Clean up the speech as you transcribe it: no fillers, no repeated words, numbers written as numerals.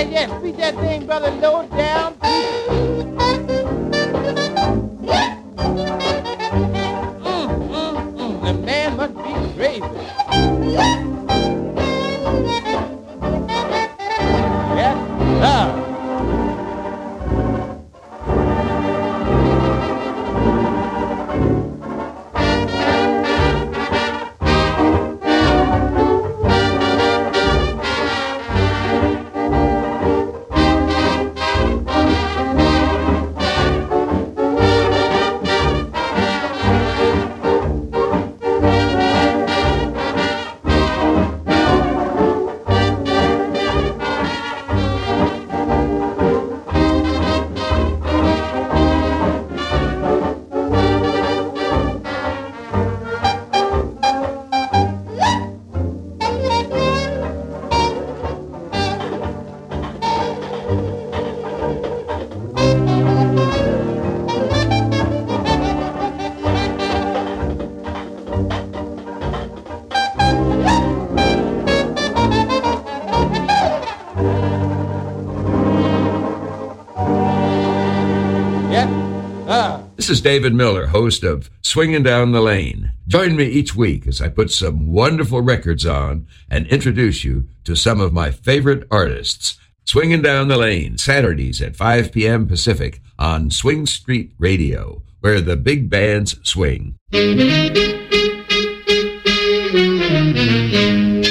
yeah. Beat that thing, brother, low down. The man must be crazy. Yes, sir. This is David Miller, host of Swinging Down the Lane. Join me each week as I put some wonderful records on and introduce you to some of my favorite artists. Swinging Down the Lane, Saturdays at 5 p.m. Pacific on Swing Street Radio, where the big bands swing.